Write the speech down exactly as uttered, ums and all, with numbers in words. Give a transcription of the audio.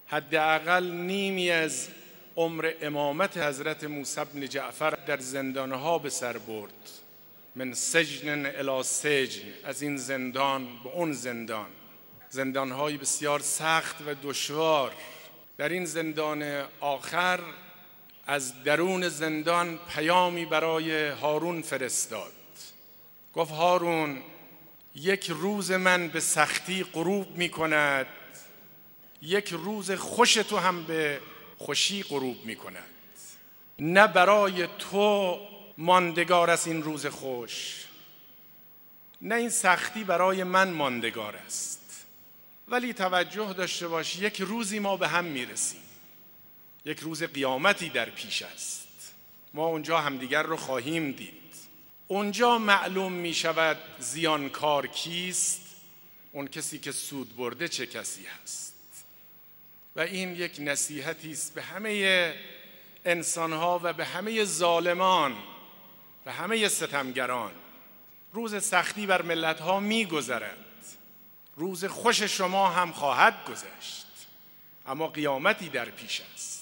حداقل نیمی از عمر امامت حضرت موسی بن جعفر در زندانها به سر برد. من سجن الی سجن، از این زندان به اون زندان، زندانهای بسیار سخت و دشوار. در این زندان آخر از درون زندان پیامی برای هارون فرستاد. گفت هارون، یک روز من به سختی غروب می کند، یک روز خوش تو هم به خوشی غروب می کند. نه برای تو ماندگار است این روز خوش، نه این سختی برای من ماندگار است. ولی توجه داشته باش، یک روزی ما به هم میرسیم، یک روز قیامتی در پیش است. ما اونجا همدیگر رو خواهیم دید. اونجا معلوم می شود زیانکار کیست، اون کسی که سود برده چه کسی هست. و این یک نصیحتی است به همه انسانها و به همه ظالمان و همه ستمگران. روز سختی بر ملتها می گذرد، روز خوش شما هم خواهد گذشت، اما قیامتی در پیش است.